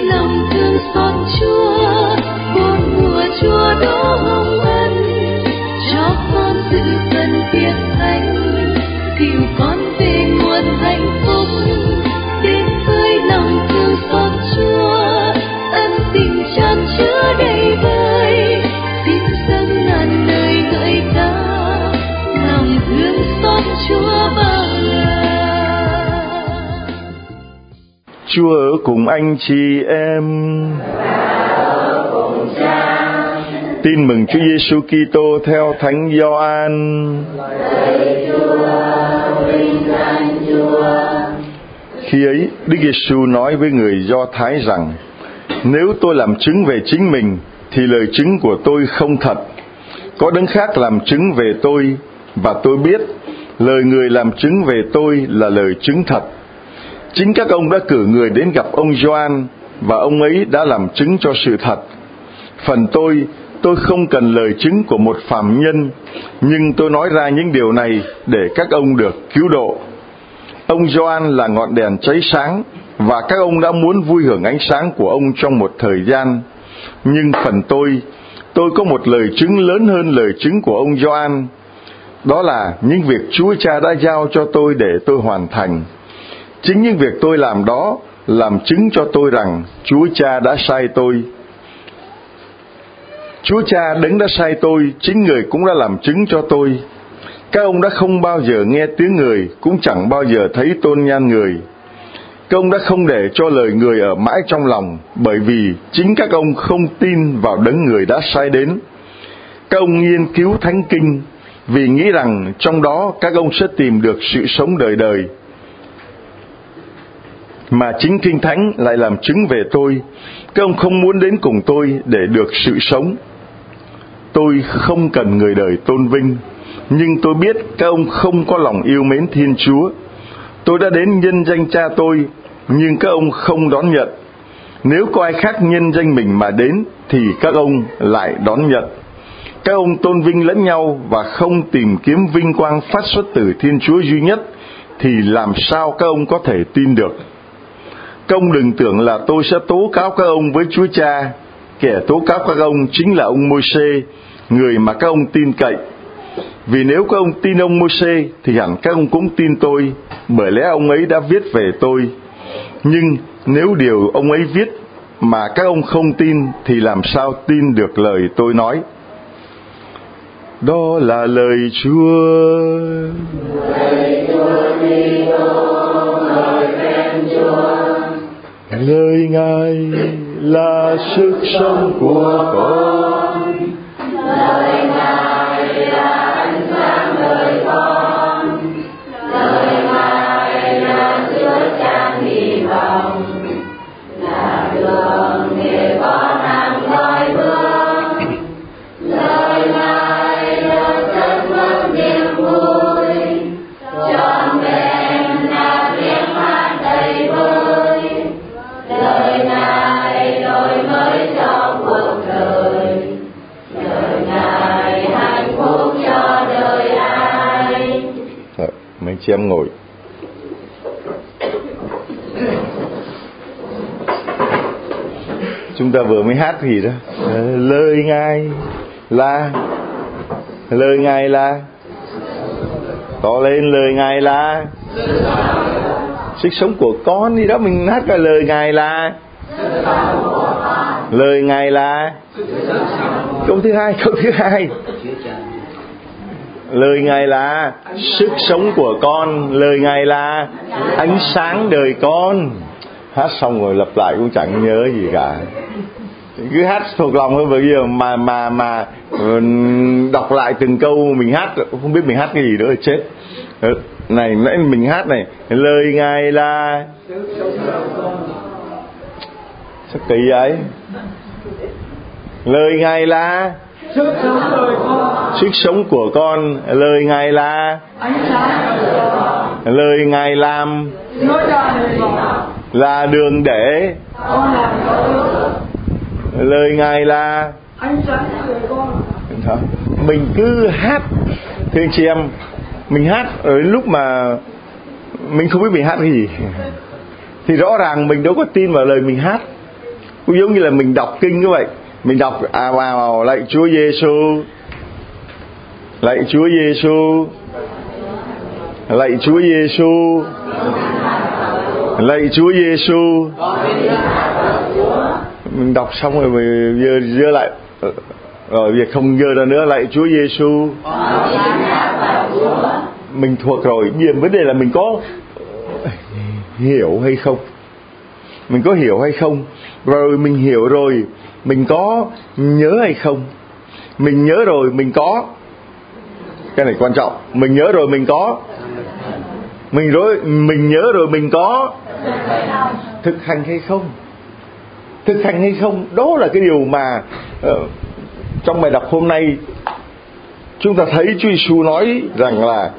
lòng thương xót Chúa, bốn mùa Chúa đổ hồng ân, cho con sự cần việc thánh, dìu con về nguồn hạnh phúc. Đến với lòng thương xót Chúa, ân tình chan chứa đầy vơi, xin dâng ngàn lời ngợi ca, lòng thương xót Chúa bao la. Chúa ở cùng anh chị em. Tin mừng Chúa Giêsu Kitô theo Thánh Gioan. Khi ấy, Đức Giêsu nói với người Do Thái rằng: nếu tôi làm chứng về chính mình thì lời chứng của tôi không thật. Có đấng khác làm chứng về tôi, và tôi biết lời người làm chứng về tôi là lời chứng thật. Chính các ông đã cử người đến gặp ông Gioan, và ông ấy đã làm chứng cho sự thật. Phần tôi không cần lời chứng của một phàm nhân, nhưng tôi nói ra những điều này để các ông được cứu độ. Ông Gioan là ngọn đèn cháy sáng, và các ông đã muốn vui hưởng ánh sáng của ông trong một thời gian. Nhưng phần tôi có một lời chứng lớn hơn lời chứng của ông Gioan. Đó là những việc Chúa Cha đã giao cho tôi để tôi hoàn thành. Chính những việc tôi làm đó làm chứng cho tôi rằng Chúa Cha đã sai tôi. Chúa Cha đấng đã sai tôi, chính người cũng đã làm chứng cho tôi. Các ông đã không bao giờ nghe tiếng người, cũng chẳng bao giờ thấy tôn nhan người. Các ông đã không để cho lời người ở mãi trong lòng, bởi vì chính các ông không tin vào đấng người đã sai đến. Các ông nghiên cứu Thánh Kinh, vì nghĩ rằng trong đó các ông sẽ tìm được sự sống đời đời. Mà chính Kinh Thánh lại làm chứng về tôi. Các ông không muốn đến cùng tôi để được sự sống. Tôi không cần người đời tôn vinh, nhưng tôi biết các ông không có lòng yêu mến Thiên Chúa. Tôi đã đến nhân danh Cha tôi, nhưng các ông không đón nhận. Nếu có ai khác nhân danh mình mà đến, thì các ông lại đón nhận. Các ông tôn vinh lẫn nhau và không tìm kiếm vinh quang phát xuất từ Thiên Chúa duy nhất, thì làm sao các ông có thể tin được? Các ông đừng tưởng là tôi sẽ tố cáo các ông với Chúa Cha. Kẻ tố cáo các ông chính là ông Môi-se, người mà các ông tin cậy. Vì nếu các ông tin ông Môi-se thì hẳn các ông cũng tin tôi, bởi lẽ ông ấy đã viết về tôi. Nhưng nếu điều ông ấy viết mà các ông không tin thì làm sao tin được lời tôi nói? Đó là lời Chúa. Lời Ngài là sức sống của con. Lời Ngài là ánh sáng đời con. Lời Ngài là chứa chan hy vọng, là đường để con hàng loài bước. Lời Ngài là chất vấn niềm vui, trọn vẹn là tiếng hát đầy vơi. Lời Ngài đổi mới cho cuộc đời, lời Ngài hạnh phúc cho đời ai. Mấy chị em ngồi. Chúng ta vừa mới hát gì đó. Lời Ngài là to lên, lời Ngài là sức sống của con. Đi đó mình hát cái lời Ngài là câu thứ hai lời Ngài là sức sống của con, lời Ngài là ánh sáng đời con. Hát xong rồi lặp lại cũng chẳng nhớ gì cả, cứ hát thuộc lòng thôi. Bởi vì mà đọc lại từng câu mình hát không biết mình hát cái gì nữa thì chết. Này nãy mình hát này, lời Ngài là sao kỳ vậy? Lời Ngài là sức sống của con, lời Ngài là lời Ngài làm là đường để, lời Ngài là mình cứ hát. Thưa anh chị em, mình hát ở lúc mà mình không biết mình hát cái gì thì rõ ràng mình đâu có tin vào lời mình hát. Cũng giống như là mình đọc kinh như vậy, mình đọc vào lạy Chúa Giêsu, lạy Chúa Giêsu, lạy Chúa Giêsu, lạy Chúa Giêsu. Mình đọc xong rồi mình dơ lại, rồi việc không dơ ra nữa, lạy Chúa Giêsu. Mình thuộc rồi, bây giờ vấn đề là mình có hiểu hay không, mình có hiểu hay không. Rồi mình hiểu rồi, mình có nhớ hay không. Mình nhớ rồi mình có, cái này quan trọng, mình nhớ rồi mình có, mình nhớ rồi mình có thực hành hay không. Thực hành hay không, đó là cái điều mà trong bài đọc hôm nay chúng ta thấy Chúa Giêsu nói rằng là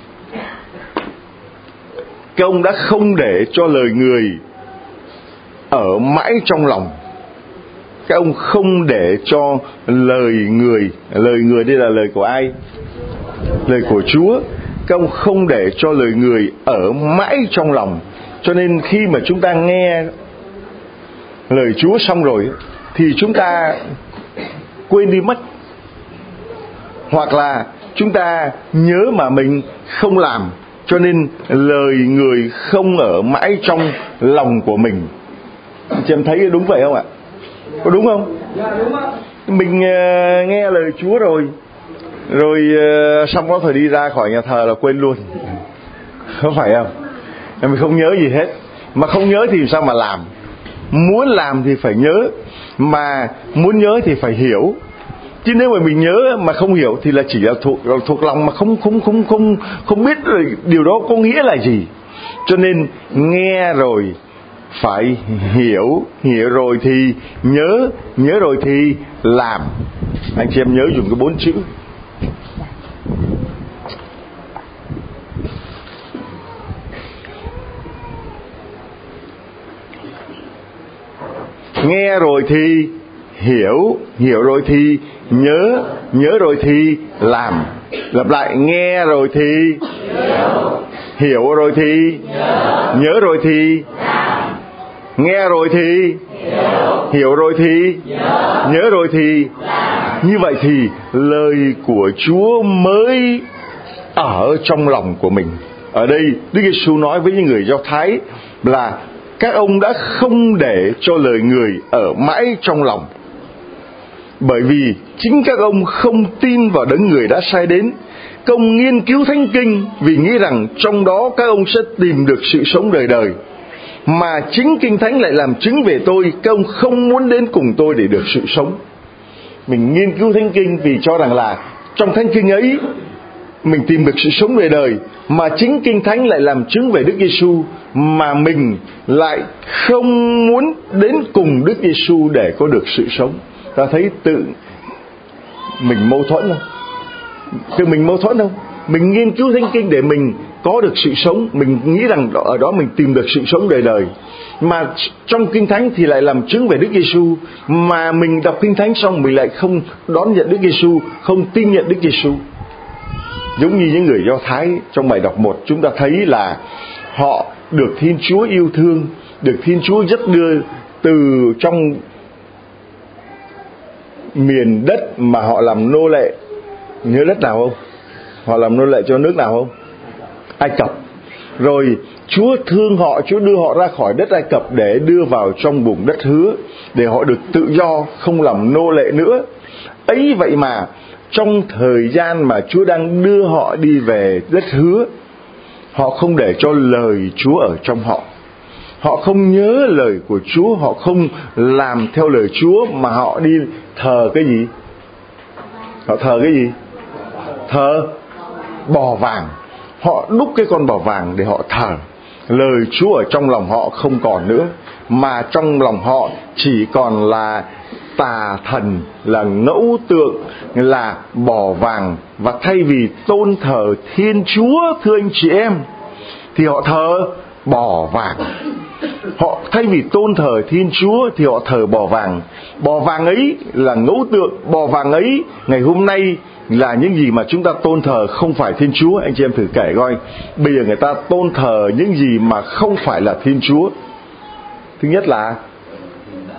các ông đã không để cho lời người ở mãi trong lòng. Các ông không để cho lời người đây là lời của ai? Lời của Chúa. Các ông không để cho lời người ở mãi trong lòng. Cho nên khi mà chúng ta nghe lời Chúa xong rồi thì chúng ta quên đi mất, hoặc là chúng ta nhớ mà mình không làm, cho nên lời người không ở mãi trong lòng của mình. Chị em thấy đúng vậy không ạ? Có đúng không? Mình nghe lời Chúa rồi xong đó thời đi ra khỏi nhà thờ là quên luôn. Không phải không? Mình không nhớ gì hết. Mà không nhớ thì sao mà làm? Muốn làm thì phải nhớ, mà muốn nhớ thì phải hiểu. Chứ nếu mà mình nhớ mà không hiểu thì là chỉ là thuộc lòng, mà không biết điều đó có nghĩa là gì. Cho nên nghe rồi phải hiểu, hiểu rồi thì nhớ rồi thì làm. Anh chị em nhớ dùng cái 4 chữ. Nghe rồi thì hiểu, hiểu rồi thì nhớ rồi thì làm. Lặp lại, nghe rồi thì hiểu rồi thì nhớ rồi thì nghe rồi thì hiểu rồi thì nhớ rồi thì. Như vậy thì lời của Chúa mới ở trong lòng của mình. Ở đây Đức Giêsu nói với những người Do Thái là các ông đã không để cho lời người ở mãi trong lòng, bởi vì chính các ông không tin vào đấng người đã sai đến. Các ông nghiên cứu Thánh Kinh vì nghĩ rằng trong đó các ông sẽ tìm được sự sống đời đời. Mà chính Kinh Thánh lại làm chứng về tôi, các ông không muốn đến cùng tôi để được sự sống. Mình nghiên cứu Thánh Kinh vì cho rằng là trong Thánh Kinh ấy mình tìm được sự sống đời đời. Mà chính Kinh Thánh lại làm chứng về Đức Giêsu, mà mình lại không muốn đến cùng Đức Giêsu để có được sự sống. Ta thấy tự mình mâu thuẫn không? Tự mình mâu thuẫn không? Mình nghiên cứu Thánh Kinh để mình có được sự sống, mình nghĩ rằng ở đó mình tìm được sự sống đời đời. Mà trong Kinh Thánh thì lại làm chứng về Đức Giêsu, mà mình đọc Kinh Thánh xong mình lại không đón nhận Đức Giêsu, không tin nhận Đức Giêsu. Giống như những người Do Thái trong bài đọc 1, chúng ta thấy là họ được Thiên Chúa yêu thương, được Thiên Chúa dắt đưa từ trong miền đất mà họ làm nô lệ. Nhớ đất nào không? Họ làm nô lệ cho nước nào không? Ai Cập. Rồi Chúa thương họ, Chúa đưa họ ra khỏi đất Ai Cập để đưa vào trong vùng đất hứa, để họ được tự do, không làm nô lệ nữa. Ấy vậy mà trong thời gian mà Chúa đang đưa họ đi về đất hứa, họ không để cho lời Chúa ở trong họ. Họ không nhớ lời của Chúa, họ không làm theo lời Chúa, mà họ đi thờ cái gì? Họ thờ cái gì? Thờ bò vàng. Họ đúc cái con bò vàng để họ thờ. Lời Chúa ở trong lòng họ không còn nữa, mà trong lòng họ chỉ còn là tà thần, là ngẫu tượng, là bò vàng. Và thay vì tôn thờ Thiên Chúa, thưa anh chị em, thì họ thờ bò vàng. Họ thay vì tôn thờ Thiên Chúa thì họ thờ bò vàng. Bò vàng ấy là ngẫu tượng. Bò vàng ấy ngày hôm nay là những gì mà chúng ta tôn thờ không phải Thiên Chúa. Anh chị em thử kể coi, bây giờ người ta tôn thờ những gì mà không phải là Thiên Chúa. Thứ nhất là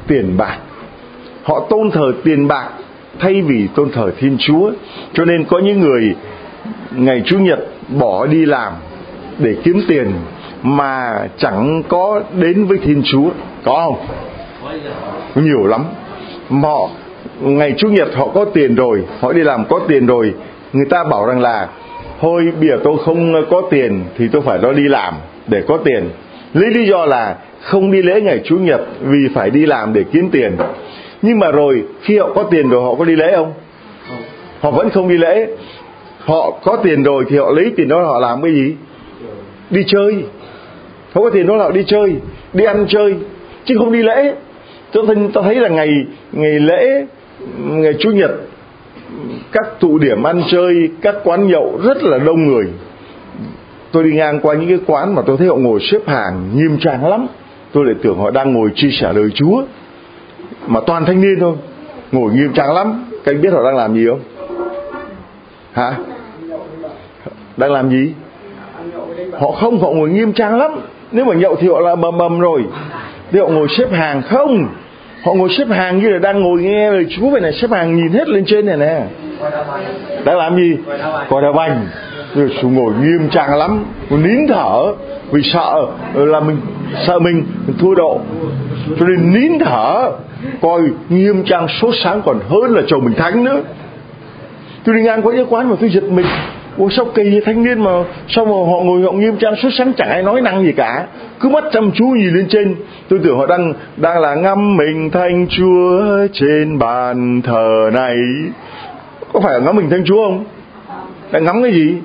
tiền bạc. Họ tôn thờ tiền bạc thay vì tôn thờ Thiên Chúa. Cho nên có những người ngày Chủ nhật bỏ đi làm để kiếm tiền mà chẳng có đến với Thiên Chúa. Có không? Nhiều lắm. Họ ngày Chủ nhật họ có tiền rồi, họ đi làm có tiền rồi, người ta bảo rằng là thôi bây giờ tôi không có tiền thì tôi phải đi làm để có tiền. Lấy lý do là không đi lễ ngày Chủ nhật vì phải đi làm để kiếm tiền. Nhưng mà rồi khi họ có tiền rồi họ có đi lễ không? Họ vẫn không đi lễ. Họ có tiền rồi thì họ lấy tiền đó họ làm cái gì? Đi chơi. Họ có tiền đó là họ đi chơi, đi ăn chơi, chứ không đi lễ. Tôi thấy là ngày lễ, ngày Chủ nhật, các tụ điểm ăn chơi, các quán nhậu rất là đông người. Tôi đi ngang qua những cái quán mà tôi thấy họ ngồi xếp hàng nghiêm trang lắm. Tôi lại tưởng họ đang ngồi chia sẻ lời Chúa, mà toàn thanh niên thôi, ngồi nghiêm trang lắm. Các anh biết họ đang làm gì không? Hả? Đang làm gì? Họ ngồi nghiêm trang lắm. Nếu mà nhậu thì họ là mầm rồi. Thì họ ngồi xếp hàng không? Họ ngồi xếp hàng như là đang ngồi nghe lời Chúa vậy này, xếp hàng nhìn hết lên trên này nè. Đang làm gì? Coi đá banh. Rồi xuống ngồi nghiêm trang lắm, nín thở vì sợ là mình thua độ, cho nên nín thở coi nghiêm trang sốt sáng còn hơn là chầu mình thánh nữa. Tôi đi ngang qua những quán mà tôi giật mình, ủa sao kỳ vậy thanh niên mà sao mà họ ngồi họ nghiêm trang sốt sáng, chẳng ai nói năng gì cả, cứ mắt chăm chú nhìn lên trên. Tôi tưởng họ đang là ngắm mình Thánh Chúa trên bàn thờ này. Có phải là ngắm mình Thánh Chúa không? Đang ngắm cái gì?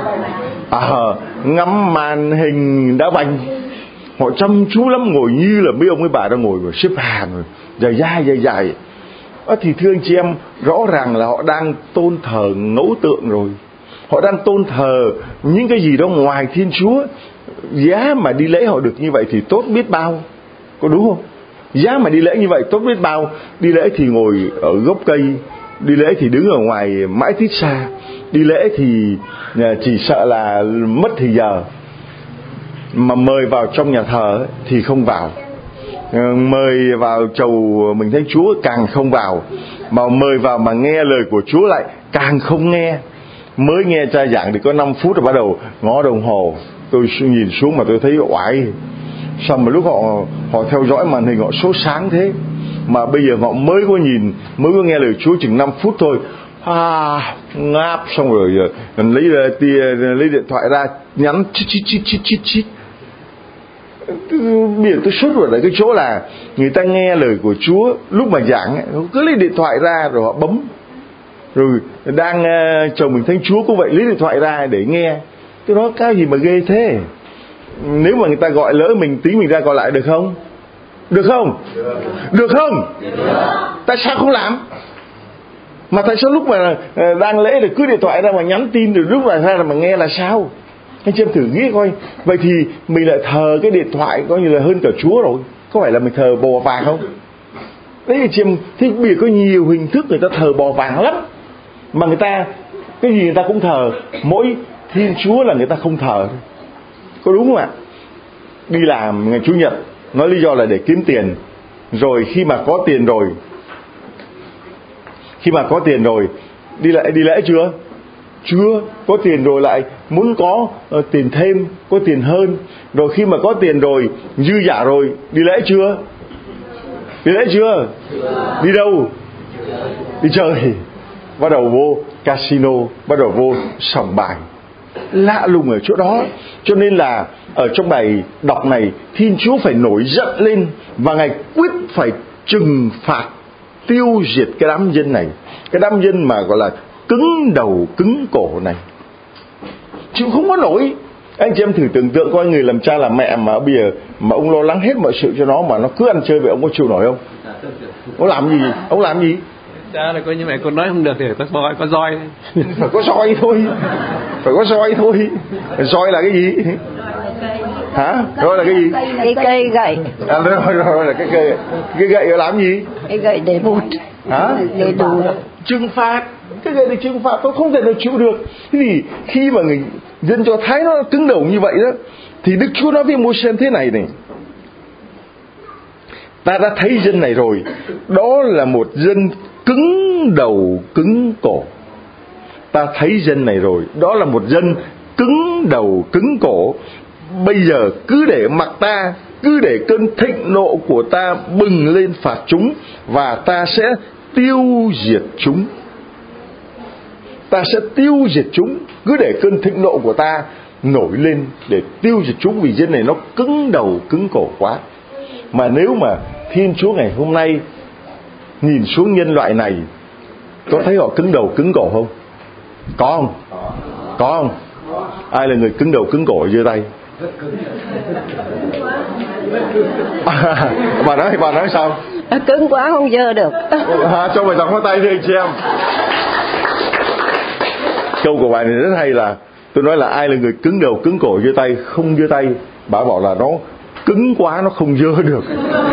Ngắm màn hình đá banh. Họ chăm chú lắm, ngồi như là mấy ông mấy bà đang ngồi xếp hàng rồi, dài. Thì thưa anh chị em, rõ ràng là họ đang tôn thờ ngẫu tượng rồi. Họ đang tôn thờ những cái gì đó ngoài Thiên Chúa. Giá mà đi lễ họ được như vậy thì tốt biết bao, có đúng không? Giá mà đi lễ như vậy tốt biết bao. Đi lễ thì ngồi ở gốc cây, đi lễ thì đứng ở ngoài mãi tít xa, đi lễ thì chỉ sợ là mất thì giờ. Mà mời vào trong nhà thờ thì không vào, mời vào chầu mình Thánh Chúa càng không vào, mà mời vào mà nghe lời của Chúa lại càng không nghe. Mới nghe cha giảng thì có 5 phút rồi bắt đầu ngó đồng hồ. Tôi nhìn xuống mà tôi thấy oải. Sao mà lúc họ theo dõi màn hình họ sốt sáng thế, mà bây giờ họ mới có nghe lời Chúa chừng 5 phút thôi, ngáp xong rồi lấy điện thoại ra nhắn chít. Bây giờ tôi sốt ruột ở cái chỗ là người ta nghe lời của Chúa lúc mà giảng cứ lấy điện thoại ra rồi họ bấm. Rồi đang chồng mình Thánh Chúa cũng vậy, lấy điện thoại ra để nghe. Cái đó cái gì mà ghê thế? Nếu mà người ta gọi lỡ mình, tí mình ra gọi lại được không? Được không? Được không? Tại sao không làm? Mà tại sao lúc mà đang lễ thì cứ điện thoại ra mà nhắn tin, rồi lúc ra mà nghe là sao? Anh chị em thử nghĩ coi. Vậy thì mình lại thờ cái điện thoại coi như là hơn cả Chúa rồi. Có phải là mình thờ bò vàng không? Đấy anh chị em, thì bây giờ có nhiều hình thức người ta thờ bò vàng lắm. Mà người ta, cái gì người ta cũng thờ, mỗi Thiên Chúa là người ta không thờ. Có đúng không ạ? Đi làm ngày Chủ nhật nói lý do là để kiếm tiền. Rồi khi mà có tiền rồi đi lễ chưa? Chưa. Có tiền rồi lại muốn có tiền thêm, có tiền hơn. Rồi khi mà có tiền rồi, dư giả rồi, đi lễ chưa? Đi lễ chưa? Đi đâu? Đi chơi. Bắt đầu vô casino, bắt đầu vô sòng bài. Lạ lùng ở chỗ đó. Cho nên là ở trong bài đọc này, Thiên Chúa phải nổi giận lên và Ngài quyết phải trừng phạt, tiêu diệt cái đám dân này. Cái đám dân mà gọi là cứng đầu cứng cổ này, chịu không có nổi. Anh chị em thử tưởng tượng coi, người làm cha làm mẹ mà bây giờ mà ông lo lắng hết mọi sự cho nó mà nó cứ ăn chơi vậy, ông có chịu nổi không? Ông làm gì? Cha là coi như mẹ con nói không được thì có roi. Phải có roi thôi. Roi là cái gì? Hả? Roi là cái gì? Cái cây gậy. Rồi là cái cây. Cái gậy để làm gì? Cái gậy để bụt. Hả? Để đủ trừng phạt. Cái gậy để trừng phạt tôi không thể nào chịu được. Thế thì khi mà người dân Do Thái nó cứng đầu như vậy đó, thì Đức Chúa nói với Môi-se thế này. Ta đã thấy dân này rồi. Đó là một dân cứng đầu cứng cổ. Ta thấy dân này rồi. Đó là một dân cứng đầu cứng cổ. Bây giờ cứ để mặc ta, cứ để cơn thịnh nộ của ta bừng lên phạt chúng, và ta sẽ tiêu diệt chúng. Ta sẽ tiêu diệt chúng. Cứ để cơn thịnh nộ của ta nổi lên để tiêu diệt chúng, vì dân này nó cứng đầu cứng cổ quá. Mà nếu mà Thiên Chúa ngày hôm nay nhìn xuống nhân loại này, có thấy họ cứng đầu cứng cổ không? Có không? Có không? Ai là người cứng đầu cứng cổ giơ tay? Bà nói sao? Cứng quá không giơ được. Cho bài đọc tay đi anh chị em. Câu của bài này rất hay, là tôi nói là ai là người cứng đầu cứng cổ giơ tay, không giơ tay. Bà bảo là nó cứng quá, nó không giơ được.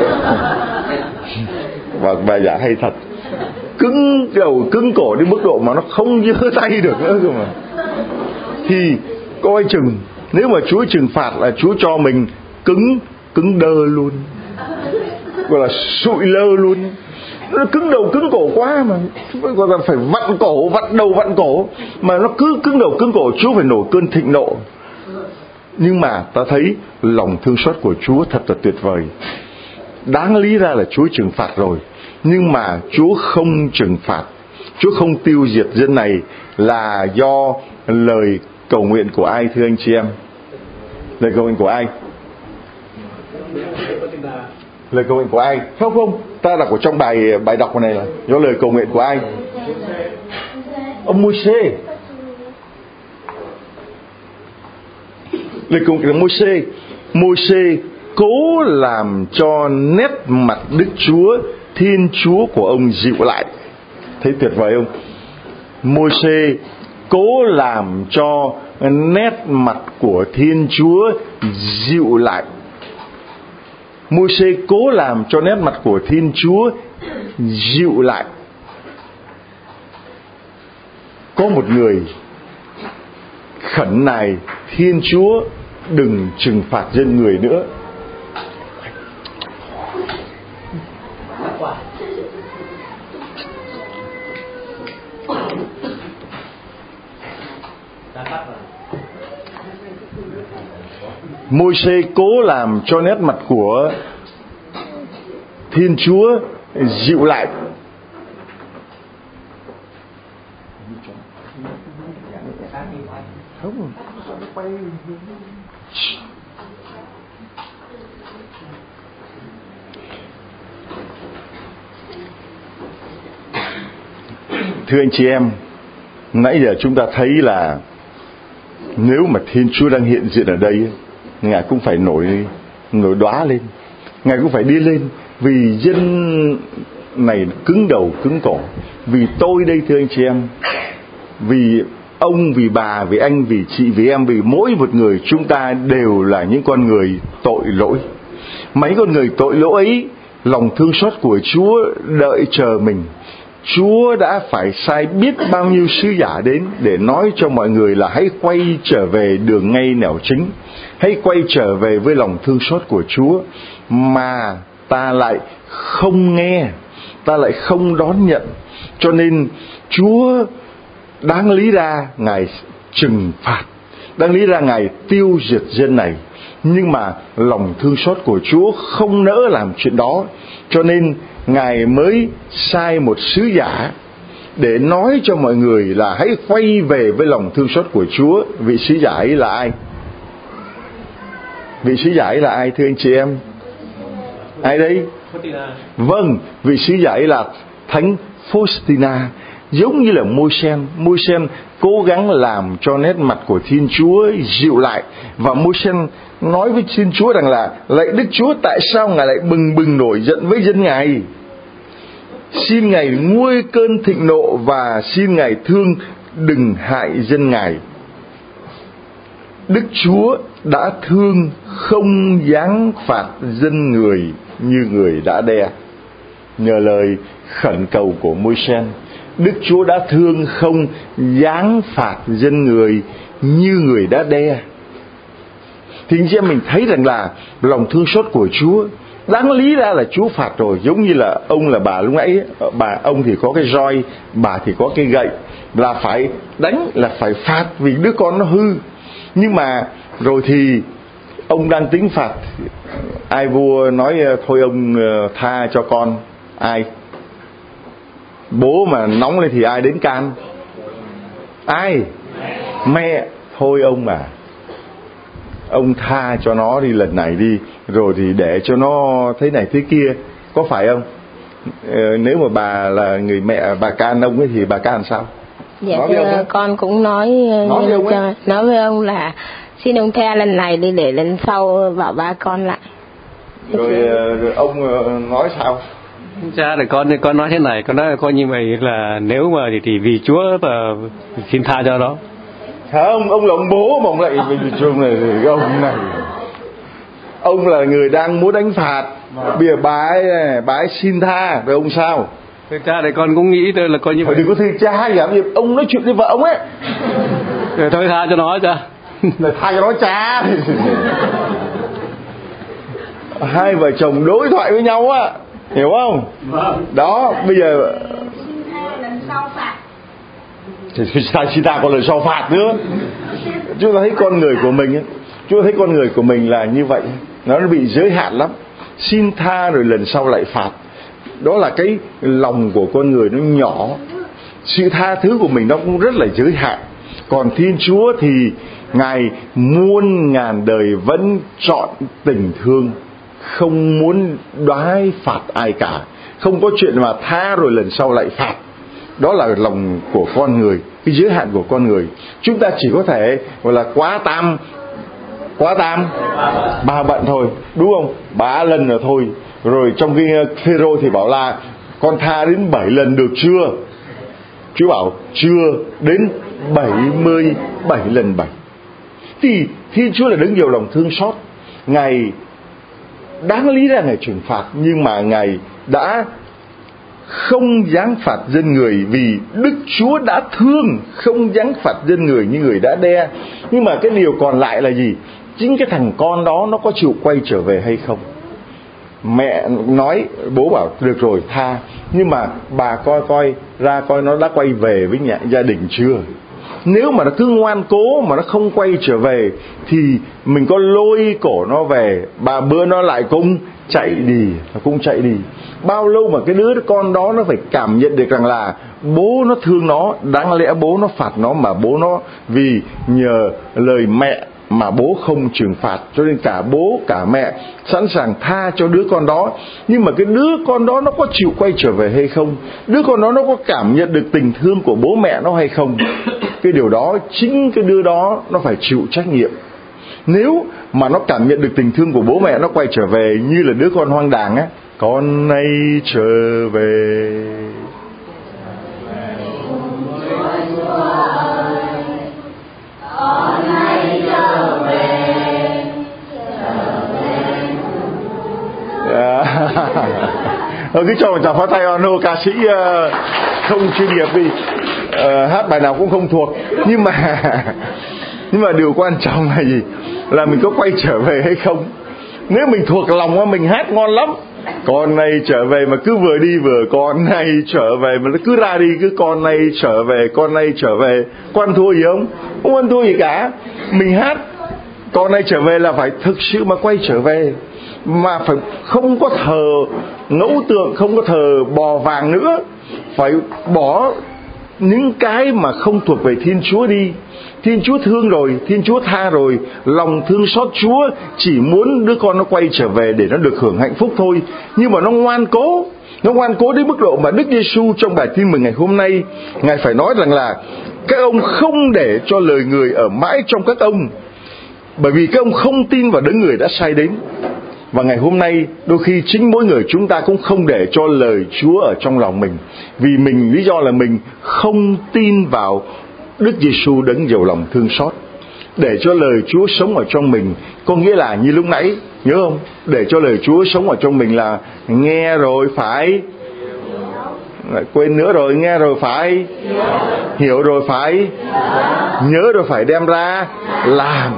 Và bài giảng hay thật. Cứng đầu cứng cổ đến mức độ mà nó không giơ tay được nữa cơ mà. Thì coi chừng, nếu mà Chúa trừng phạt là Chúa cho mình cứng đơ luôn, gọi là sụi lơ luôn. Nó cứng đầu cứng cổ quá mà, gọi là phải vặn cổ, vặn đầu vặn cổ. Mà nó cứ cứng đầu cứng cổ, Chúa phải nổi cơn thịnh nộ. Nhưng mà ta thấy lòng thương xót của Chúa thật là tuyệt vời. Đáng lý ra là Chúa trừng phạt rồi, nhưng mà Chúa không trừng phạt, Chúa không tiêu diệt dân này là do lời cầu nguyện của ai thưa anh chị em? Lời cầu nguyện của ai? Lời cầu nguyện của ai? Không, ta đọc ở trong bài đọc này là do lời cầu nguyện của ai? Ông Môi-se. Lời cầu nguyện của Môi-se. Môi-se cố làm cho nét mặt Đức Chúa, Thiên Chúa của ông dịu lại. Thấy tuyệt vời không? Môi-se cố làm cho nét mặt của Thiên Chúa dịu lại. Môi-se cố làm cho nét mặt của Thiên Chúa dịu lại. Có một người khẩn nài Thiên Chúa đừng trừng phạt dân người nữa. Môi-se cố làm cho nét mặt của Thiên Chúa dịu lại. Thưa anh chị em, nãy giờ chúng ta thấy là nếu mà Thiên Chúa đang hiện diện ở đây, Ngài cũng phải nổi đóa lên, Ngài cũng phải đi lên, vì dân này cứng đầu cứng cổ. Vì tôi đây thưa anh chị em, vì ông, vì bà, vì anh, vì chị, vì em, vì mỗi một người chúng ta đều là những con người tội lỗi. Mấy con người tội lỗi ấy, lòng thương xót của Chúa đợi chờ mình. Chúa đã phải sai biết bao nhiêu sứ giả đến để nói cho mọi người là hãy quay trở về đường ngay nẻo chính, hãy quay trở về với lòng thương xót của Chúa. Mà ta lại không nghe, ta lại không đón nhận. Cho nên Chúa đáng lý ra Ngài trừng phạt, đáng lý ra Ngài tiêu diệt dân này. Nhưng mà lòng thương xót của Chúa không nỡ làm chuyện đó, cho nên Ngài mới sai một sứ giả để nói cho mọi người là hãy quay về với lòng thương xót của Chúa. Vị sứ giả ấy là ai? Vị sứ giả ấy là ai thưa anh chị em? Ai đây? Vâng, vị sứ giả ấy là Thánh Faustina. Giống như là Môi-se cố gắng làm cho nét mặt của Thiên Chúa dịu lại. Và Môi-se nói với Thiên Chúa rằng là: lạy Đức Chúa, tại sao Ngài lại bừng nổi giận với dân Ngài? Xin Ngài nguôi cơn thịnh nộ và xin Ngài thương đừng hại dân Ngài. Đức Chúa đã thương không giáng phạt dân người như người đã đe. Nhờ lời khẩn cầu của Môi-se, Đức Chúa đã thương không giáng phạt dân người như người đã đe. Thì anh chị em mình thấy rằng là lòng thương xót của Chúa Đáng lý ra là Chúa phạt rồi, giống như là ông là bà lúc nãy, ông thì có cái roi, bà thì có cái gậy, là phải đánh, là phải phạt vì đứa con nó hư. Nhưng mà rồi thì ông đang tính phạt, ai vua nói thôi ông tha cho con? Ai? Bố mà nóng lên thì ai đến can? Ai? Mẹ. Thôi ông mà, ông tha cho nó đi lần này đi, rồi thì để cho nó thế này thế kia, có phải không? Nếu mà bà là người mẹ, bà can ông ấy thì bà can sao? Dạ thưa, con cũng nói với ông là xin ông tha lần này đi để lần sau bảo ba con lại. Rồi ông nói sao? Cha thì con nói thế này, con nói coi như vậy là nếu mà thì vì Chúa và xin tha cho nó. Không, ông là ông bố mà ông lại vì trường này, ông là người đang muốn đánh phạt, bây giờ bà ấy xin tha, rồi ông sao? Thưa cha thì con cũng nghĩ là coi như vậy. Đừng có thưa cha làm gì, ông nói chuyện với vợ ông ấy. Thôi tha cho nó cha. Tha cho nó cha. Hai vợ chồng đối thoại với nhau á, hiểu không? Đó, bây giờ lần sau phạt. Thì xin tha còn lần sau phạt nữa. Chúng ta thấy con người của mình ấy, chúng ta thấy con người của mình là như vậy, nó bị giới hạn lắm. Xin tha rồi lần sau lại phạt. Đó là cái lòng của con người nó nhỏ. Sự tha thứ của mình nó cũng rất là giới hạn. Còn Thiên Chúa thì Ngài muôn ngàn đời vẫn chọn tình thương, không muốn đoái phạt ai cả. Không có chuyện mà tha rồi lần sau lại phạt. Đó là lòng của con người, cái giới hạn của con người. Chúng ta chỉ có thể gọi là quá tam ba bận thôi, đúng không? 3 lần rồi thôi. Rồi trong cái Phêrô thì bảo là con tha đến 7 lần được chưa? Chúa bảo chưa, đến 77 lần 7. Thì Thiên Chúa là đấng nhiều lòng thương xót. Ngài đáng lý ra Ngài trừng phạt, nhưng mà Ngài đã không giáng phạt dân người, vì Đức Chúa đã thương, không giáng phạt dân người như người đã đe. Nhưng mà cái điều còn lại là gì? Chính cái thằng con đó nó có chịu quay trở về hay không? Mẹ nói, bố bảo được rồi tha, nhưng mà bà coi nó đã quay về với gia đình chưa? Nếu mà nó cứ ngoan cố mà nó không quay trở về thì mình có lôi cổ nó về, bà bữa nó lại cũng chạy đi. Bao lâu mà cái đứa con đó nó phải cảm nhận được rằng là bố nó thương nó, đáng lẽ bố nó phạt nó mà bố nó vì nhờ lời mẹ mà bố không trừng phạt, cho nên cả bố cả mẹ sẵn sàng tha cho đứa con đó. Nhưng mà cái đứa con đó nó có chịu quay trở về hay không? Đứa con đó nó có cảm nhận được tình thương của bố mẹ nó hay không? Cái điều đó chính cái đứa đó nó phải chịu trách nhiệm. Nếu mà nó cảm nhận được tình thương của bố mẹ, nó quay trở về như là đứa con hoang đàng á, con nay trở về. Cứ cho một tràng pháo tay ono ca sĩ không chuyên nghiệp đi, hát bài nào cũng không thuộc, nhưng mà điều quan trọng là gì? Là mình có quay trở về hay không? Nếu mình thuộc lòng mình hát ngon lắm, con này trở về mà cứ vừa đi vừa con này trở về, mà nó cứ ra đi cứ con này trở về, con này trở về, có ăn thua gì không? Không ăn thua gì cả. Mình hát con này trở về là phải thực sự mà quay trở về, mà phải không có thờ ngẫu tượng, không có thờ bò vàng nữa, phải bỏ những cái mà không thuộc về Thiên Chúa đi. Thiên Chúa thương rồi, Thiên Chúa tha rồi, lòng thương xót Chúa chỉ muốn đứa con nó quay trở về để nó được hưởng hạnh phúc thôi. Nhưng mà nó ngoan cố đến mức độ mà Đức Giêsu trong bài tin mừng ngày hôm nay, Ngài phải nói rằng là các ông không để cho lời người ở mãi trong các ông, bởi vì các ông không tin vào đấng người đã sai đến. Và ngày hôm nay đôi khi chính mỗi người chúng ta cũng không để cho lời Chúa ở trong lòng mình, vì lý do là mình không tin vào Đức Giêsu đấng giàu lòng thương xót. Để cho lời Chúa sống ở trong mình có nghĩa là như lúc nãy, nhớ không? Để cho lời Chúa sống ở trong mình là nghe rồi phải, quên nữa rồi, nghe rồi phải, hiểu rồi phải, nhớ rồi phải đem ra làm.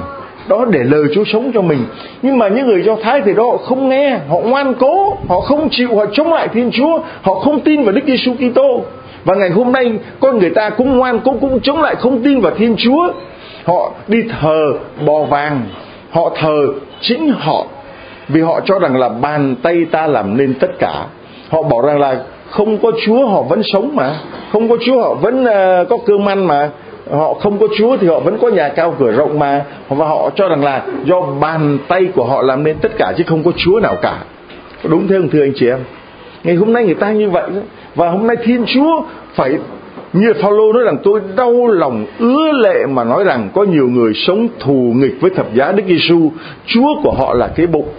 đó để lời Chúa sống cho mình. Nhưng mà những người Do Thái thì đó họ không nghe, họ ngoan cố, họ không chịu, họ chống lại Thiên Chúa, họ không tin vào Đức Giêsu Kitô. Và ngày hôm nay con người ta cũng ngoan cố, cũng chống lại, không tin vào Thiên Chúa. Họ đi thờ bò vàng, họ thờ chính họ, vì họ cho rằng là bàn tay ta làm nên tất cả. Họ bảo rằng là không có Chúa họ vẫn sống mà, không có Chúa họ vẫn có cơm ăn mà, họ không có Chúa thì họ vẫn có nhà cao cửa rộng mà. Và họ cho rằng là do bàn tay của họ làm nên tất cả chứ không có Chúa nào cả. Đúng thế không thưa anh chị em? Ngày hôm nay người ta như vậy đó. Và hôm nay Thiên Chúa phải, như Phaolô nói rằng, tôi đau lòng ứa lệ mà nói rằng có nhiều người sống thù nghịch với thập giá Đức Giêsu. Chúa của họ là cái bụng.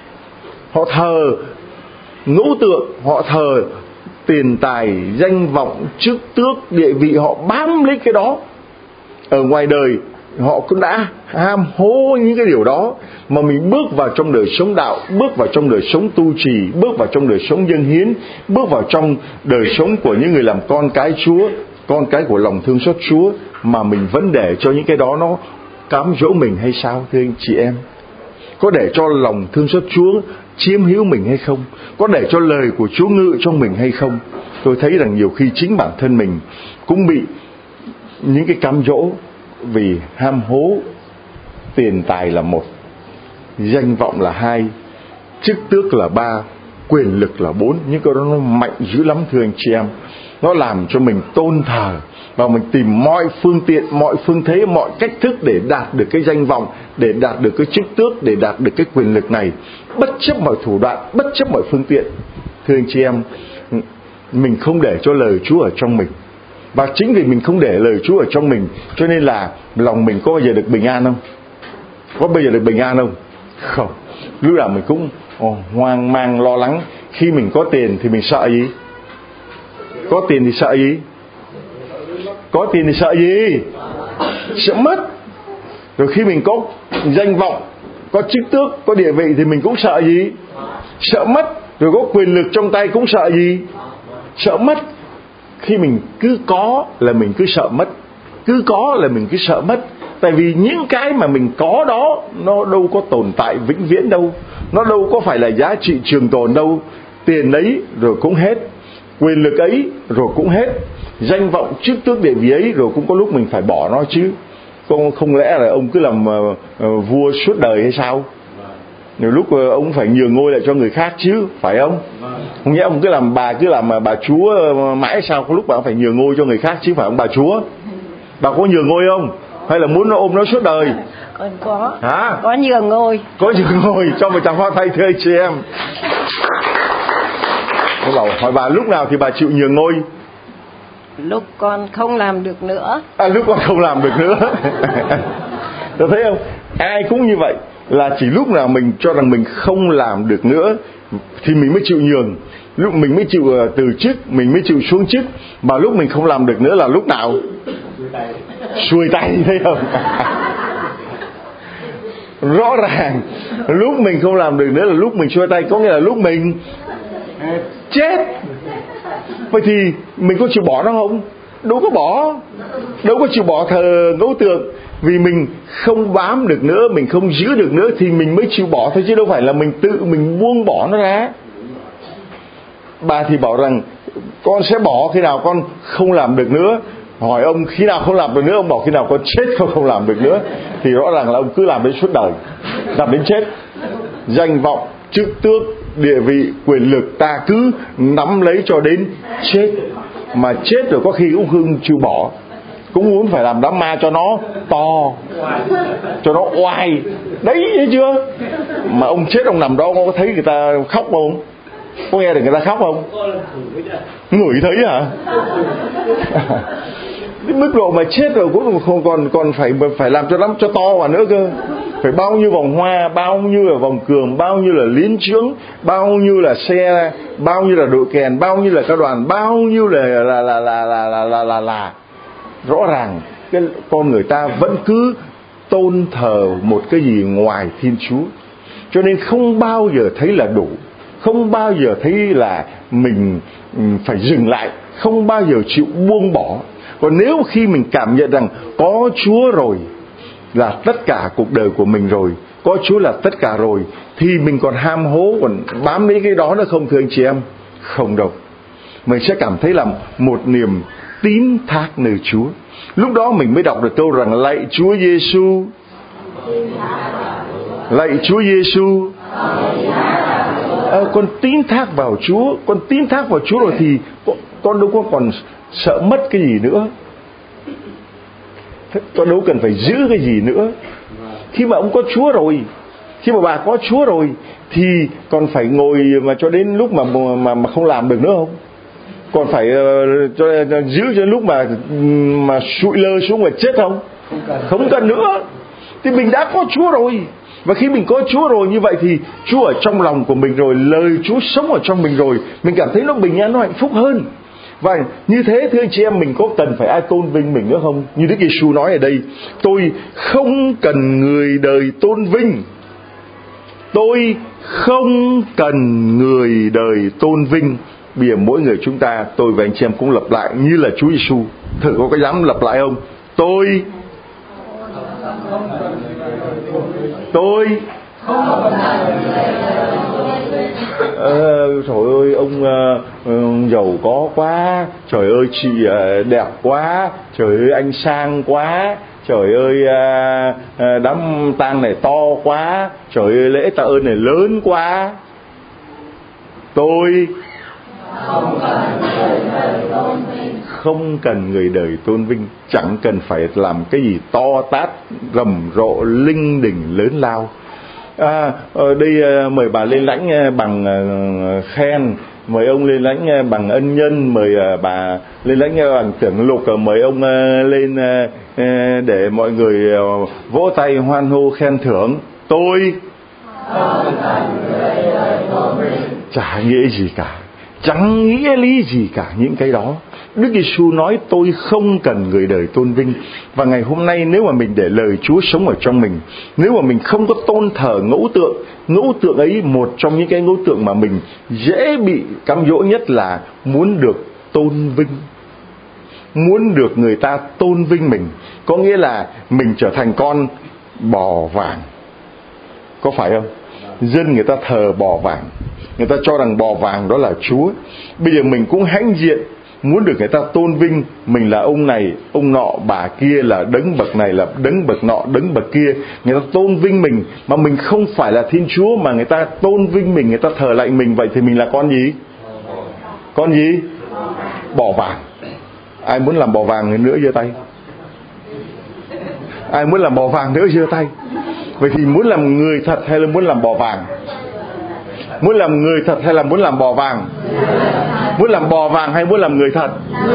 Họ thờ ngẫu tượng, họ thờ tiền tài, danh vọng, chức tước, địa vị, họ bám lấy cái đó. Ở ngoài đời họ cũng đã ham hố những cái điều đó, mà mình bước vào trong đời sống đạo, bước vào trong đời sống tu trì, bước vào trong đời sống dâng hiến, bước vào trong đời sống của những người làm con cái Chúa, con cái của lòng thương xót Chúa, mà mình vẫn để cho những cái đó nó cám dỗ mình hay sao thưa anh chị em? Có để cho lòng thương xót Chúa chiếm hữu mình hay không? Có để cho lời của Chúa ngự trong mình hay không? Tôi thấy rằng nhiều khi chính bản thân mình cũng bị những cái cám dỗ, vì ham hố. Tiền tài là một, danh vọng là hai, chức tước là ba, quyền lực là bốn. Những cái đó nó mạnh dữ lắm thưa anh chị em. Nó làm cho mình tôn thờ, và mình tìm mọi phương tiện, mọi phương thế, mọi cách thức để đạt được cái danh vọng, để đạt được cái chức tước, để đạt được cái quyền lực này, bất chấp mọi thủ đoạn, bất chấp mọi phương tiện. Thưa anh chị em, mình không để cho lời Chúa ở trong mình. Và chính vì mình không để lời Chúa ở trong mình, cho nên là lòng mình có bao giờ được bình an không? Có bao giờ được bình an không? Không. Lúc nào mình cũng hoang mang lo lắng. Khi mình có tiền thì mình sợ gì? Có tiền thì sợ gì? Có tiền thì sợ gì? Sợ mất. Rồi khi mình có danh vọng, có chức tước, có địa vị thì mình cũng sợ gì? Sợ mất. Rồi có quyền lực trong tay cũng sợ gì? Sợ mất. Khi mình cứ có là mình cứ sợ mất, cứ có là mình cứ sợ mất. Tại vì những cái mà mình có đó nó đâu có tồn tại vĩnh viễn đâu, nó đâu có phải là giá trị trường tồn đâu. Tiền đấy rồi cũng hết, quyền lực ấy rồi cũng hết, danh vọng chức tước địa vị ấy rồi cũng có lúc mình phải bỏ nó chứ. Không lẽ là ông cứ làm vua suốt đời hay sao? Nhiều lúc ông phải nhường ngôi lại cho người khác chứ, phải không? Không nhẽ ông cứ làm bà chúa mãi sao? Có lúc bà phải nhường ngôi cho người khác chứ, phải ông bà chúa? Bà có nhường ngôi không? Hay là muốn nó ôm nó suốt đời? Còn có. Hả? Có nhường ngôi. Có nhường ngôi, cho một tràng hoa thay thưa chị em. Tôi bảo hỏi bà lúc nào thì bà chịu nhường ngôi? Lúc con không làm được nữa. Lúc con không làm được nữa. Tôi thấy không? Ai cũng như vậy, là chỉ lúc nào mình cho rằng mình không làm được nữa thì mình mới chịu nhường, lúc mình mới chịu từ chức, mình mới chịu xuống chức. Mà lúc mình không làm được nữa là lúc nào? Xuôi tay, thấy không? Rõ ràng lúc mình không làm được nữa là lúc mình xuôi tay, có nghĩa là lúc mình chết. Vậy thì mình có chịu bỏ nó không? Đâu có bỏ. Đâu có chịu bỏ thờ ngẫu tượng. Vì mình không bám được nữa, mình không giữ được nữa thì mình mới chịu bỏ thôi, chứ đâu phải là mình tự mình buông bỏ nó ra. Bà thì bảo rằng con sẽ bỏ khi nào con không làm được nữa. Hỏi ông khi nào không làm được nữa, ông bảo khi nào con chết không làm được nữa. Thì rõ ràng là ông cứ làm đến suốt đời, làm đến chết. Danh vọng, chức tước, địa vị, quyền lực ta cứ nắm lấy cho đến chết. Mà chết rồi có khi cũng không chịu bỏ, cũng muốn phải làm đám ma cho nó to, cho nó oai. Đấy, thấy chưa? Mà ông chết ông nằm đó, có thấy người ta khóc không? Có nghe được người ta khóc không? Ngửi thấy hả? Cái mức độ mà chết rồi cũng không còn phải làm cho lắm cho to vào nữa cơ. Phải bao nhiêu vòng hoa, bao nhiêu là vòng cường, bao nhiêu là liến chướng, bao nhiêu là xe, bao nhiêu là đội kèn, bao nhiêu là các đoàn, bao nhiêu là rõ ràng cái con người ta vẫn cứ tôn thờ một cái gì ngoài Thiên Chúa. Cho nên không bao giờ thấy là đủ, không bao giờ thấy là mình phải dừng lại, không bao giờ chịu buông bỏ. Còn nếu khi mình cảm nhận rằng có Chúa rồi là tất cả cuộc đời của mình rồi, có Chúa là tất cả rồi, thì mình còn ham hố, còn bám lấy cái đó nữa không thưa anh chị em? Không đâu. Mình sẽ cảm thấy là một niềm tín thác nơi Chúa. Lúc đó mình mới đọc được câu rằng lạy Chúa Giêsu, lạy Chúa Giêsu. Con tín thác vào Chúa, con tín thác vào Chúa rồi thì con đâu có còn sợ mất cái gì nữa, con đâu cần phải giữ cái gì nữa. Khi mà ông có Chúa rồi, khi mà bà có Chúa rồi, thì còn phải ngồi mà cho đến lúc mà không làm được nữa không? Còn phải giữ cho lúc mà sụi lơ xuống mà chết không? Không cần nữa. Thì mình đã có Chúa rồi. Và khi mình có Chúa rồi như vậy thì Chúa ở trong lòng của mình rồi, lời Chúa sống ở trong mình rồi, mình cảm thấy nó bình an, nó hạnh phúc hơn. Và như thế thưa anh chị em, mình có cần phải ai tôn vinh mình nữa không? Như Đức Giêsu nói ở đây, tôi không cần người đời tôn vinh. Tôi không cần người đời tôn vinh. Bây giờ mỗi người chúng ta, tôi và anh chị em cũng lặp lại như là Chúa Giêsu. Thử có dám lặp lại không? Tôi trời ơi ông giàu có quá, trời ơi chị đẹp quá, trời ơi anh sang quá, trời ơi đám tang này to quá, trời ơi lễ tạ ơn này lớn quá. Tôi không cần người đời tôn vinh, chẳng cần phải làm cái gì to tát, rầm rộ, linh đình, lớn lao. Ở đây mời bà lên lãnh bằng khen, mời ông lên lãnh bằng ân nhân, mời bà lên lãnh bằng tưởng lục, mời ông lên để mọi người vỗ tay hoan hô khen thưởng. Tôi chả nghĩa gì cả, chẳng nghĩa lý gì cả những cái đó. Đức Giêsu nói tôi không cần người đời tôn vinh. Và ngày hôm nay nếu mà mình để lời Chúa sống ở trong mình, nếu mà mình không có tôn thờ ngẫu tượng ấy, một trong những cái ngẫu tượng mà mình dễ bị cám dỗ nhất là muốn được tôn vinh, muốn được người ta tôn vinh mình. Có nghĩa là mình trở thành con bò vàng, có phải không? Dân người ta thờ bò vàng, người ta cho rằng bò vàng đó là Chúa. Bây giờ mình cũng hãnh diện, muốn được người ta tôn vinh mình là ông này, ông nọ, bà kia là đấng bậc này, là đấng bậc nọ, đấng bậc kia. Người ta tôn vinh mình mà mình không phải là Thiên Chúa, mà người ta tôn vinh mình, người ta thờ lạy mình. Vậy thì mình là con gì? Con gì? Bò vàng. Ai muốn làm bò vàng nữa giơ tay? Ai muốn làm bò vàng nữa giơ tay? Vậy thì muốn làm người thật hay là muốn làm bò vàng? Muốn làm người thật hay là muốn làm bò vàng? Muốn làm bò vàng hay muốn làm người thật?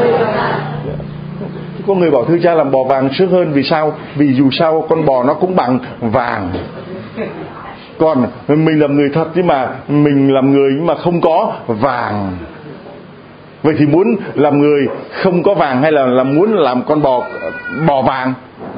Có người bảo thưa cha làm bò vàng sướng hơn. Vì sao? Vì dù sao con bò nó cũng bằng vàng. Còn mình làm người thật nhưng mà mình làm người nhưng mà không có vàng. Vậy thì muốn làm người không có vàng hay là muốn làm con bò vàng?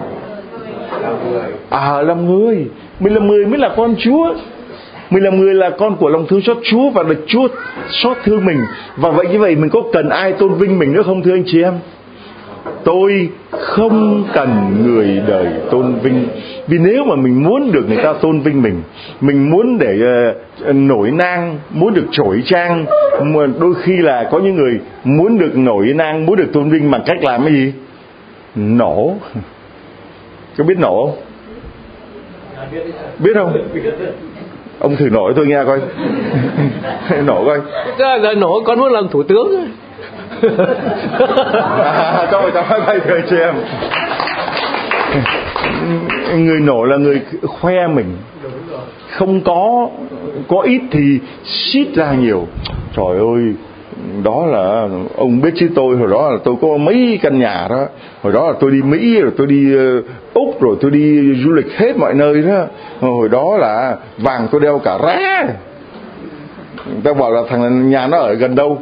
Làm người. Mình làm người mới là con Chúa. Mình làm người là con của lòng thương xót Chúa và được Chúa xót thương mình. Và vậy như vậy mình có cần ai tôn vinh mình nữa không thưa anh chị em? Tôi không cần người đời tôn vinh. Vì nếu mà mình muốn được người ta tôn vinh mình muốn để nổi nang, muốn được chổi trang, đôi khi là có những người muốn được nổi nang, muốn được tôn vinh bằng cách làm cái gì? Nổ. Có biết nổ không? Biết không? Ông thử nổ tôi nghe coi. Nổ coi. Nổ con muốn làm thủ tướng. Cho tay thưa chị em. Người nổ là người khoe mình, không có ít thì xít ra nhiều. Trời ơi, đó là ông biết chứ tôi hồi đó là tôi có mấy căn nhà đó, hồi đó là tôi đi Mỹ rồi tôi đi Úc rồi tôi đi du lịch hết mọi nơi đó, hồi đó là vàng tôi đeo cả rá. Người ta bảo là thằng nhà nó ở gần đâu?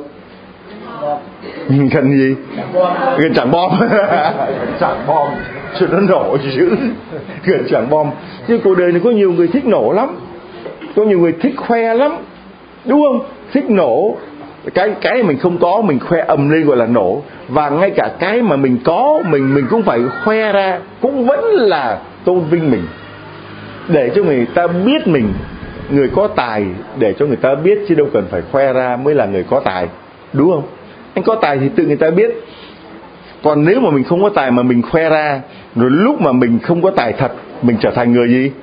Gần gì? Gần Trảng Bom. Trảng Bom cho nó nổ dữ. Gần Trảng Bom. Nhưng cuộc đời này có nhiều người thích nổ lắm, có nhiều người thích khoe lắm, đúng không? Thích nổ. Cái mình không có mình khoe ầm lên gọi là nổ. Và ngay cả cái mà mình có mình cũng phải khoe ra, cũng vẫn là tôn vinh mình, để cho người ta biết mình người có tài, để cho người ta biết, chứ đâu cần phải khoe ra mới là người có tài, đúng không? Anh có tài thì tự người ta biết. Còn nếu mà mình không có tài mà mình khoe ra, rồi lúc mà mình không có tài thật, mình trở thành người gì?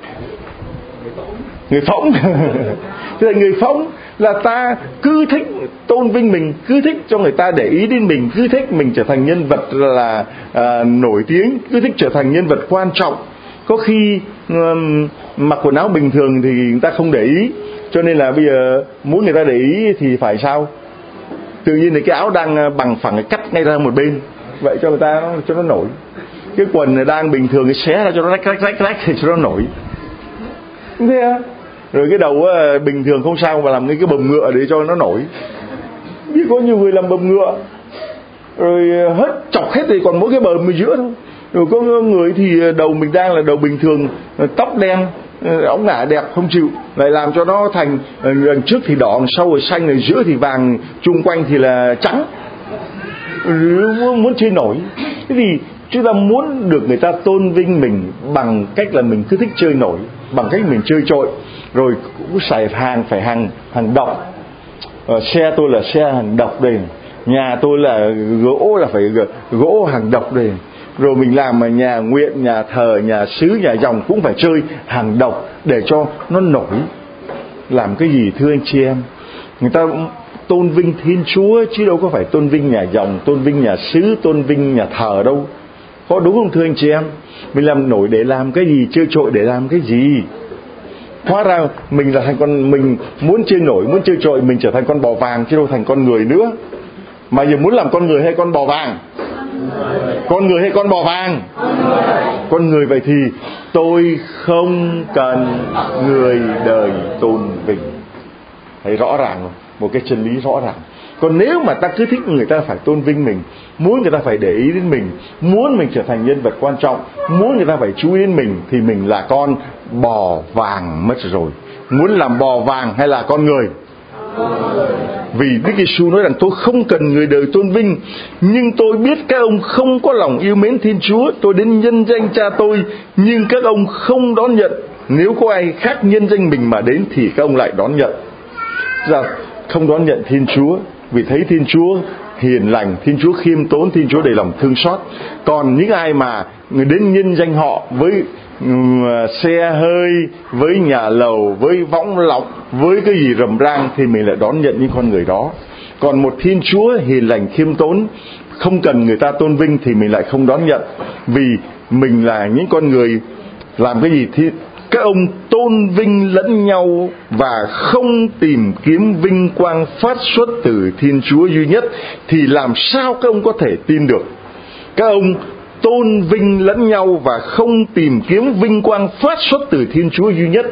Người phóng. Thế là người phóng là ta cứ thích tôn vinh mình, cứ thích cho người ta để ý đến mình, cứ thích mình trở thành nhân vật là nổi tiếng, cứ thích trở thành nhân vật quan trọng. Có khi mặc quần áo bình thường thì người ta không để ý, cho nên là bây giờ muốn người ta để ý thì phải sao? Tự nhiên thì cái áo đang bằng phẳng cắt ngay ra một bên, vậy cho người ta cho nó nổi. Cái quần đang bình thường cái xé ra cho nó rách thì cho nó nổi. Thế à? Rồi cái đầu bình thường không sao mà làm cái bầm ngựa để cho nó nổi. Biết có nhiều người làm bầm ngựa rồi hết chọc hết thì còn mỗi cái bờm ở giữa thôi. Rồi có người thì đầu mình đang là đầu bình thường, tóc đen, ống ngả đẹp không chịu, lại làm cho nó thành đằng trước thì đỏ, sau rồi xanh, rồi giữa thì vàng, chung quanh thì là trắng. Muốn chơi nổi. Thế thì chúng ta muốn được người ta tôn vinh mình bằng cách là mình cứ thích chơi nổi, bằng cách mình chơi trội, rồi cũng xài phải hàng độc. Xe tôi là xe hàng độc đây, nhà tôi là gỗ là phải gỗ hàng độc đây. Rồi mình làm mà nhà nguyện, nhà thờ, nhà xứ, nhà dòng cũng phải chơi hàng độc để cho nó nổi. Làm cái gì thưa anh chị em? Người ta tôn vinh Thiên Chúa chứ đâu có phải tôn vinh nhà dòng, tôn vinh nhà xứ, tôn vinh nhà thờ đâu. Có đúng không thưa anh chị em? Mình làm nổi để làm cái gì? Chơi trội để làm cái gì? Hóa ra mình là thành con, mình muốn chơi nổi, muốn chơi trội, mình trở thành con bò vàng chứ đâu thành con người nữa. Mà giờ muốn làm con người hay con bò vàng? Con người hay con bò vàng? Con người. Vậy thì tôi không cần người đời tôn vinh. Thấy rõ ràng không? Một cái chân lý rõ ràng. Còn nếu mà ta cứ thích người ta phải tôn vinh mình, muốn người ta phải để ý đến mình, muốn mình trở thành nhân vật quan trọng, muốn người ta phải chú ý đến mình, thì mình là con bò vàng mất rồi. Muốn làm bò vàng hay là con người? Vì Đức Giêsu nói rằng tôi không cần người đời tôn vinh, nhưng tôi biết các ông không có lòng yêu mến Thiên Chúa. Tôi đến nhân danh Cha tôi, nhưng các ông không đón nhận. Nếu có ai khác nhân danh mình mà đến thì các ông lại đón nhận. Dạ, không đón nhận Thiên Chúa vì thấy Thiên Chúa hiền lành, Thiên Chúa khiêm tốn, Thiên Chúa đầy lòng thương xót. Còn những ai mà người đến nhân danh họ với xe hơi, với nhà lầu, với võng lọc, với cái gì rầm rang thì mình lại đón nhận những con người đó. Còn một Thiên Chúa hiền lành khiêm tốn, không cần người ta tôn vinh thì mình lại không đón nhận. Vì mình là những con người làm cái gì thì các ông tôn vinh lẫn nhau và không tìm kiếm vinh quang phát xuất từ Thiên Chúa duy nhất, thì làm sao các ông có thể tin được? Các ông tôn vinh lẫn nhau và không tìm kiếm vinh quang phát xuất từ Thiên Chúa duy nhất.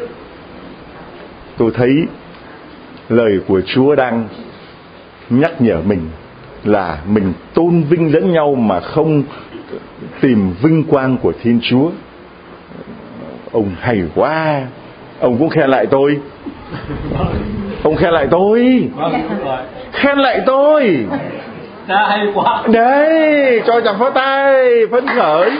Tôi thấy lời của Chúa đang nhắc nhở mình là mình tôn vinh lẫn nhau mà không tìm vinh quang của Thiên Chúa. Ông hay quá. Ông cũng khen lại tôi. Ông khen lại tôi. Khen lại tôi. Hay quá. Đấy, cho chàng pháo tay, phấn khởi.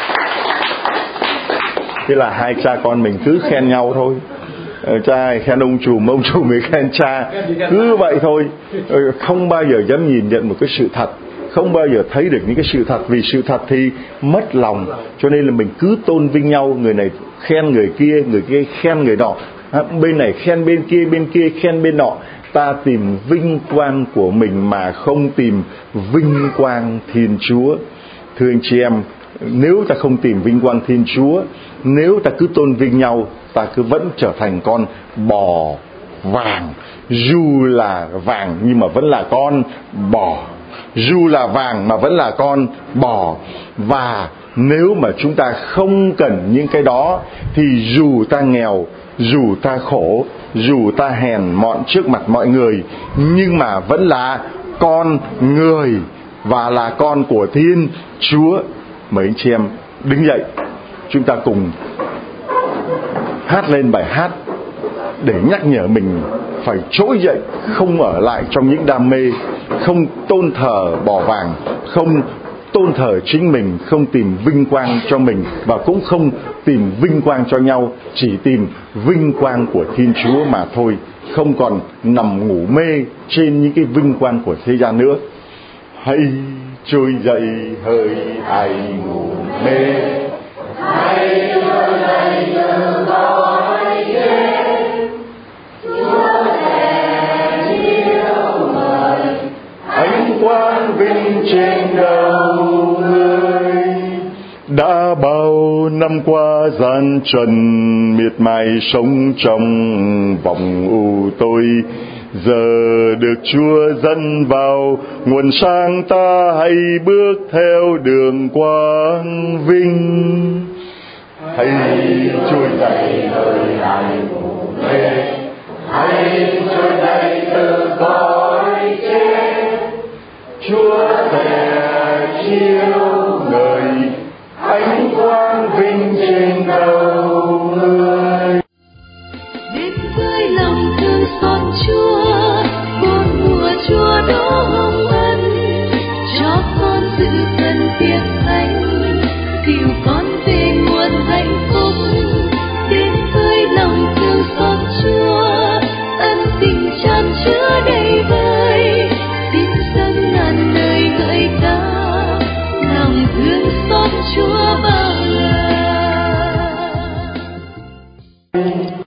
Thế là hai cha con mình cứ khen nhau thôi. Cha khen ông trùm mới khen cha. Cứ vậy thôi. Không bao giờ dám nhìn nhận một cái sự thật, không bao giờ thấy được những cái sự thật. Vì sự thật thì mất lòng. Cho nên là mình cứ tôn vinh nhau. Người này khen người kia khen người nọ, bên này khen bên kia khen bên nọ. Ta tìm vinh quang của mình mà không tìm vinh quang Thiên Chúa. Thưa anh chị em, nếu ta không tìm vinh quang Thiên Chúa, nếu ta cứ tôn vinh nhau, ta cứ vẫn trở thành con bò vàng. Dù là vàng nhưng mà vẫn là con bò. Dù là vàng mà vẫn là con bò. Và nếu mà chúng ta không cần những cái đó, thì dù ta nghèo, dù ta khổ, dù ta hèn mọn trước mặt mọi người, nhưng mà vẫn là con người và là con của Thiên Chúa. Mấy anh chị em đứng dậy, chúng ta cùng hát lên bài hát để nhắc nhở mình phải trỗi dậy, không ở lại trong những đam mê, không tôn thờ bò vàng, không tôn thờ chính mình, không tìm vinh quang cho mình và cũng không tìm vinh quang cho nhau, chỉ tìm vinh quang của Thiên Chúa mà thôi, không còn nằm ngủ mê trên những cái vinh quang của thế gian nữa. Hãy trỗi dậy hỡi ai ngủ mê, hãy trỗi dậy từ cõi chết, Chúa sẽ chiếu ngời ánh quang vinh trên đầu người. Đã bao năm qua gian truân miệt mài sống trong vòng u tối, giờ được Chúa dẫn vào nguồn sáng, ta hãy bước theo đường quang vinh. Hãy trỗi dậy hỡi ai ngủ mê, hãy trỗi dậy từ cõi chết, Chúa sẽ chiếu ngời ánh quang vinh trên đầu người. Đến với lòng thương xót Chúa, bốn mùa Chúa đổ hồng ân, cho con sự cần việc thánh, dìu con về nguồn hạnh phúc. Đến với lòng thương xót Chúa, ân tình tràn chứa đầy vơi, xin dâng ngàn lời ngợi ca, lòng thương xót Chúa bao